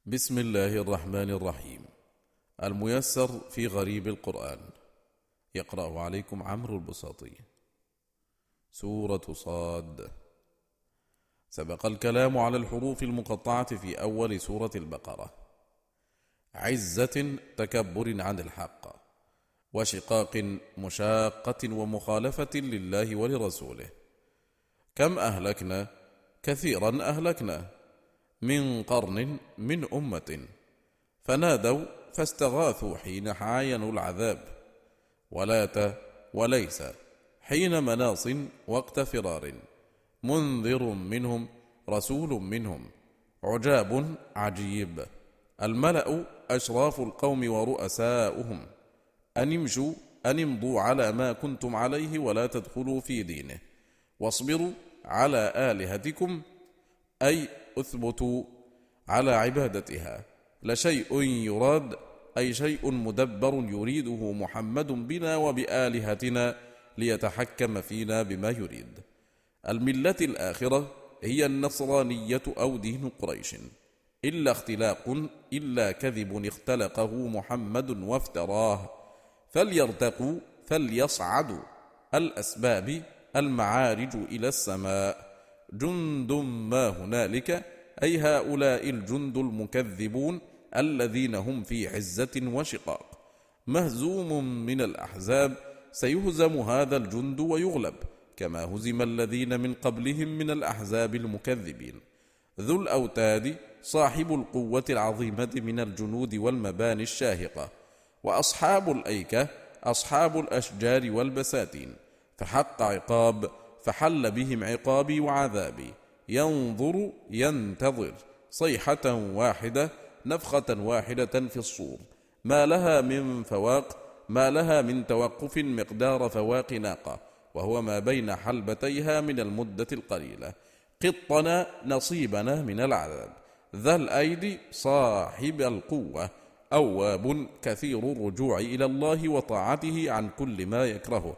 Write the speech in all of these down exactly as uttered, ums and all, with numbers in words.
بسم الله الرحمن الرحيم. الميسر في غريب القرآن، يقرأ عليكم عمرو البساطي. سورة صاد. سبق الكلام على الحروف المقطعة في أول سورة البقرة. عزة تكبر عن الحق، وشقاق مشاقة ومخالفة لله ولرسوله. كم أهلكنا، كثيرا أهلكنا، من قرن من أمة فنادوا فاستغاثوا حين عاينوا العذاب، ولات وليس حين مناص وقت فرار، منذر منهم رسول منهم، عجاب عجيب، الملأ أشراف القوم ورؤساؤهم، أن امشوا أن امضوا على ما كنتم عليه ولا تدخلوا في دينه، واصبروا على آلهتكم، أي اثبتوا على عبادتها، لشيء يراد، أي شيء مدبر يريده محمد بنا وبآلهتنا ليتحكم فينا بما يريد. الملة الآخرة هي النصرانية أو دين قريش، إلا اختلاق إلا كذب اختلقه محمد وافتراه، فليرتقوا فليصعدوا الأسباب المعارج إلى السماء، جند ما هنالك، أي هؤلاء الجند المكذبون الذين هم في عزة وشقاق، مهزوم من الأحزاب، سيهزم هذا الجند ويغلب كما هزم الذين من قبلهم من الأحزاب المكذبين. ذو الأوتاد صاحب القوة العظيمة من الجنود والمباني الشاهقة، وأصحاب الأيكة أصحاب الأشجار والبساتين، فحق عقاب فحل بهم عقابي وعذابي، ينظر ينتظر، صيحة واحدة نفخة واحدة في الصور، ما لها من فواق، ما لها من توقف مقدار فواق ناقة، وهو ما بين حلبتيها من المدة القليلة، قطنا نصيبنا من العذاب، ذا الأيدي صاحب القوة، أواب كثير الرجوع إلى الله وطاعته عن كل ما يكرهه،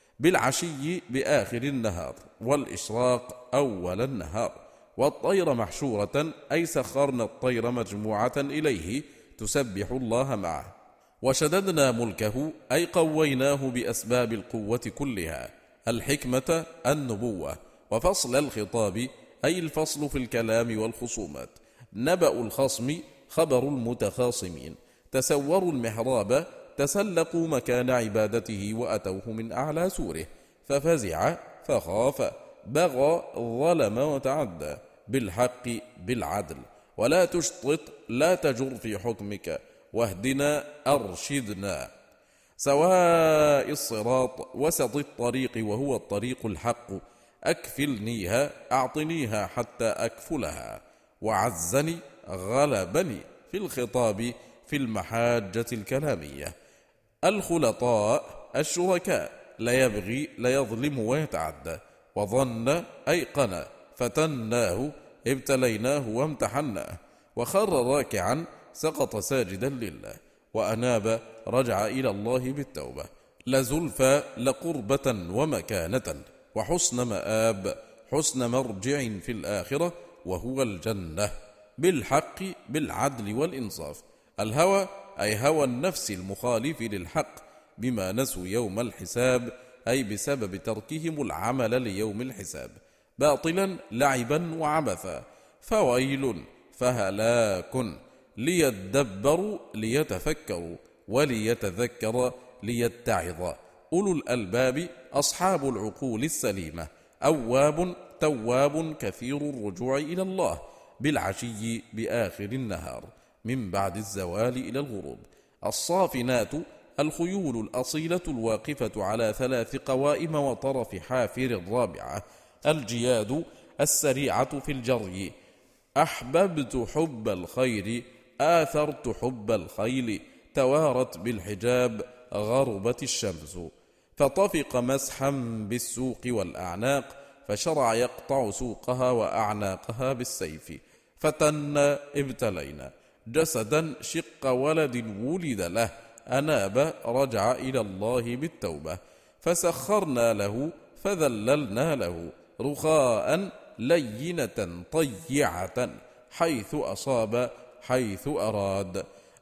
بالعشي بآخر النهار، والإشراق أول النهار، والطير محشورة، أي سخرنا الطير مجموعة إليه تسبح الله معه، وشددنا ملكه، أي قويناه بأسباب القوة كلها، الحكمة النبوة، وفصل الخطاب، أي الفصل في الكلام والخصومات، نبأ الخصم خبر المتخاصمين، تسوروا المحراب، تسلقوا مكان عبادته وأتوه من أعلى سوره، ففزع فخاف، بغى ظلم وتعدى، بالحق بالعدل، ولا تشطط لا تجر في حكمك، واهدنا أرشدنا، سواء الصراط وسط الطريق وهو الطريق الحق، أكفلنيها أعطنيها حتى أكفلها، وعزني غلبني في الخطاب في المحاجة الكلامية، الخلطاء الشركاء، لا يبغي لا يظلم ويتعدى، وظن أيقن، فتناه ابتليناه وامتحناه، وخر راكعا سقط ساجدا لله، وأناب رجع إلى الله بالتوبة، لزلفى لقربة ومكانة، وحسن مآب حسن مرجع في الآخرة وهو الجنة، بالحق بالعدل والإنصاف، الهوى أي هوى النفس المخالف للحق، بما نسوا يوم الحساب، أي بسبب تركهم العمل ليوم الحساب، باطلا لعبا وعبثا، فويل فهلاك، ليدبروا ليتفكروا، وليتذكر ليتعظ، أولو الألباب أصحاب العقول السليمة، أواب تواب كثير الرجوع إلى الله، بالعشي بآخر النهار، من بعد الزوال إلى الغروب، الصافنات الخيول الأصيلة الواقفة على ثلاث قوائم وطرف حافر الرابعة، الجياد السريعة في الجري، أحببت حب الخير آثرت حب الخيل، توارت بالحجاب غربت الشمس، فطفق مسحا بالسوق والأعناق، فشرع يقطع سوقها وأعناقها بالسيف، فتنا ابتلينا، جسدا شق ولد ولد له، أناب رجع إلى الله بالتوبة، فسخرنا له فذللنا له، رخاء لينة طيعة، حيث أصاب حيث أراد،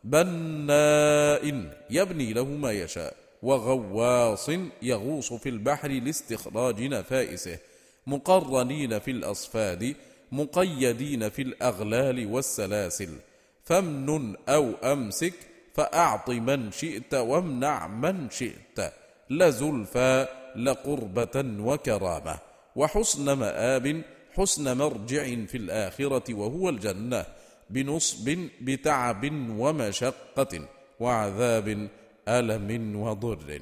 بناء يبني له ما يشاء، وغواص يغوص في البحر لاستخراج نفائسه، مقرنين في الأصفاد، مقيدين في الأغلال والسلاسل، فامنن أو أمسك، فأعط من شئت وامنع من شئت، لزلفى لقربة وكرامة، وحسن مآب، حسن مرجع في الآخرة وهو الجنة، بنصب بتعب ومشقة وعذاب ألم وضر،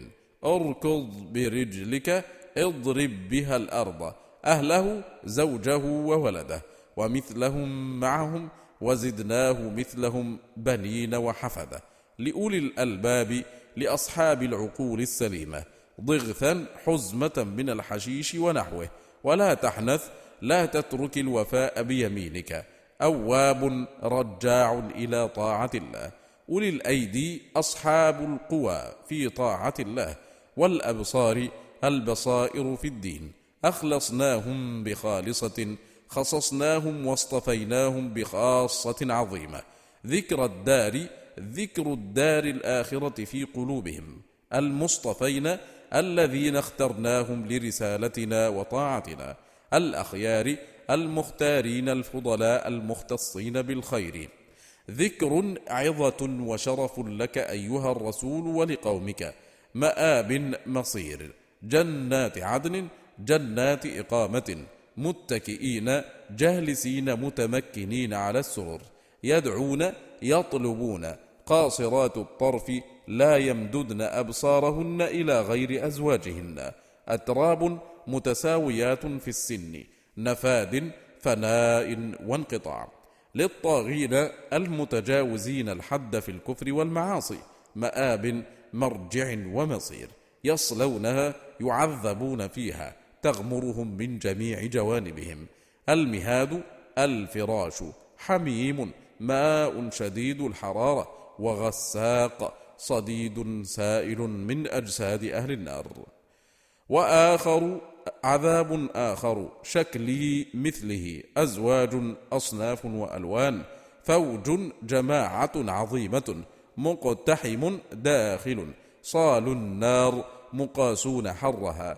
اركض برجلك اضرب بها الأرض، أهله زوجه وولده ومثلهم معهم، وزدناه مثلهم بنين وحفدة، لأولي الألباب، لأصحاب العقول السليمة، ضغثا حزمة من الحشيش ونحوه، ولا تحنث، لا تترك الوفاء بيمينك، أواب رجاع إلى طاعة الله، أولي الأيدي أصحاب القوى في طاعة الله، والأبصار البصائر في الدين، أخلصناهم بخالصة، خصصناهم واصطفيناهم بخاصة عظيمة، ذكر الدار، ذكر الدار الآخرة في قلوبهم، المصطفين الذين اخترناهم لرسالتنا وطاعتنا، الأخيار المختارين الفضلاء المختصين بالخير، ذكر عظة وشرف لك أيها الرسول ولقومك، مآب مصير، جنات عدن، جنات إقامة، متكئين جالسين متمكنين على السرر، يدعون يطلبون، قاصرات الطرف لا يمددن أبصارهن إلى غير أزواجهن، أتراب متساويات في السن، نفاد فناء وانقطاع، للطاغين المتجاوزين الحد في الكفر والمعاصي، مآب مرجع ومصير، يصلونها يعذبون فيها، تغمرهم من جميع جوانبهم، المهاد الفراش، حميم ماء شديد الحرارة، وغساق صديد سائل من أجساد أهل النار، وآخر عذاب آخر شكلي مثله، أزواج أصناف وألوان، فوج جماعة عظيمة، مقتحم داخل، صال النار مقاسون حرها،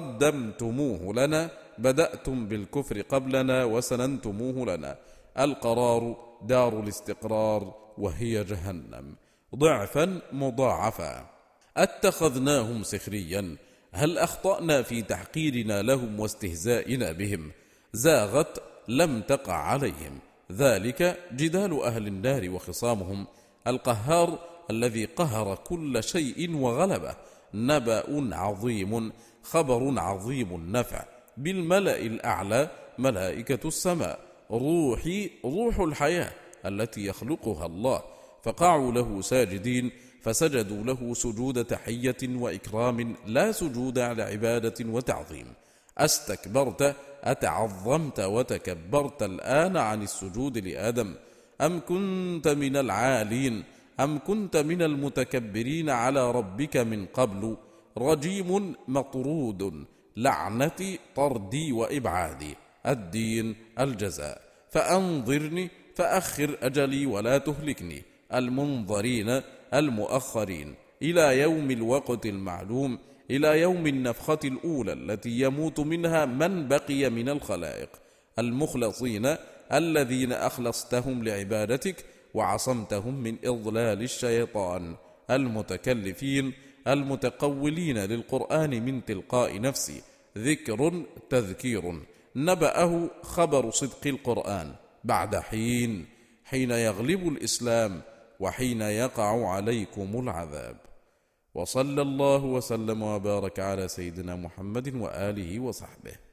قدمتموه لنا، بدأتم بالكفر قبلنا وسننتموه لنا، القرار دار الاستقرار وهي جهنم، ضعفا مضاعفا، اتخذناهم سخريا، هل أخطأنا في تحقيرنا لهم واستهزائنا بهم، زاغت لم تقع عليهم، ذلك جدال أهل النار وخصامهم، القهار الذي قهر كل شيء وغلبه، نبأ عظيم، خبر عظيم النفع، بالملأ الأعلى ملائكة السماء، روحي روح الحياة التي يخلقها الله، فقعوا له ساجدين، فسجدوا له سجود تحية وإكرام، لا سجود على عبادة وتعظيم، أستكبرت أتعظمت وتكبرت الآن عن السجود لآدم، أم كنت من العالين، أم كنت من المتكبرين على ربك من قبل، رجيم مطرود، لعنتي طردي وإبعادي، الدين الجزاء، فأنظرني فأخر أجلي ولا تهلكني، المنظرين المؤخرين، إلى يوم الوقت المعلوم، إلى يوم النفخة الأولى التي يموت منها من بقي من الخلائق، المخلصين الذين أخلصتهم لعبادتك وعصمتهم من إضلال الشيطان، المتكلفين المتقولين للقرآن من تلقاء نفسي، ذكر تذكير، نبأه خبر صدق القرآن بعد حين، حين يغلب الإسلام وحين يقع عليكم العذاب. وصلى الله وسلم وبارك على سيدنا محمد وآله وصحبه.